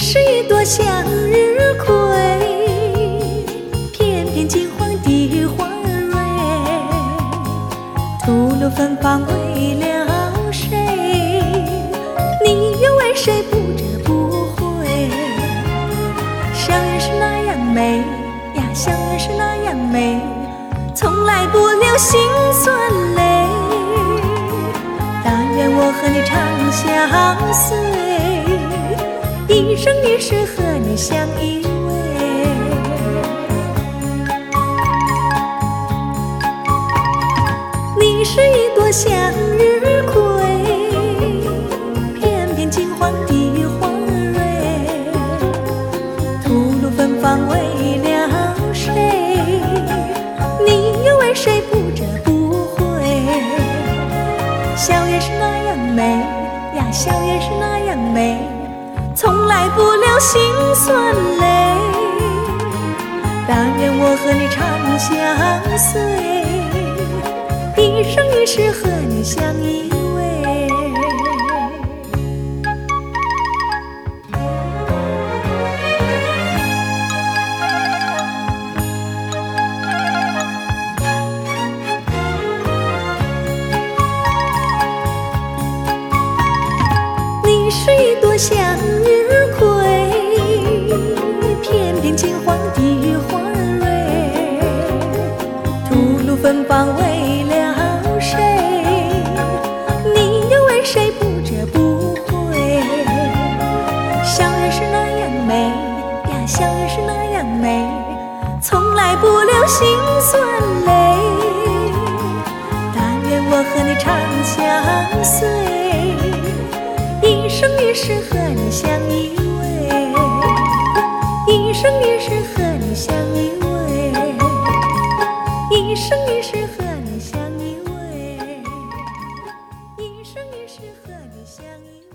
是一朵向日葵，翩翩金黄的花蕊，吐露芬芳为了谁？你又为谁不折不回？校园是那样美呀，校园是那样美，从来不流辛酸泪。但愿我和你长相随，一生一世和你相依偎。你是一朵向日葵，翩翩金黄的花蕊，吐露芬芳为了谁？你又为谁不折不回？校园是那样美呀，校园是那样美，从来不流辛酸泪。但愿我和你长相随，一生一世和你相依偎。你是一朵向日葵，翩翩金黄的花蕊，吐露芬芳为了谁？你又为谁不折不回？校园是那样美呀，校园是那样美，从来不流辛酸泪。但愿我和你长相随，一生一世和你相依偎，一生一世和你相依偎，一生一世和你相依偎，一生一世和你相依偎。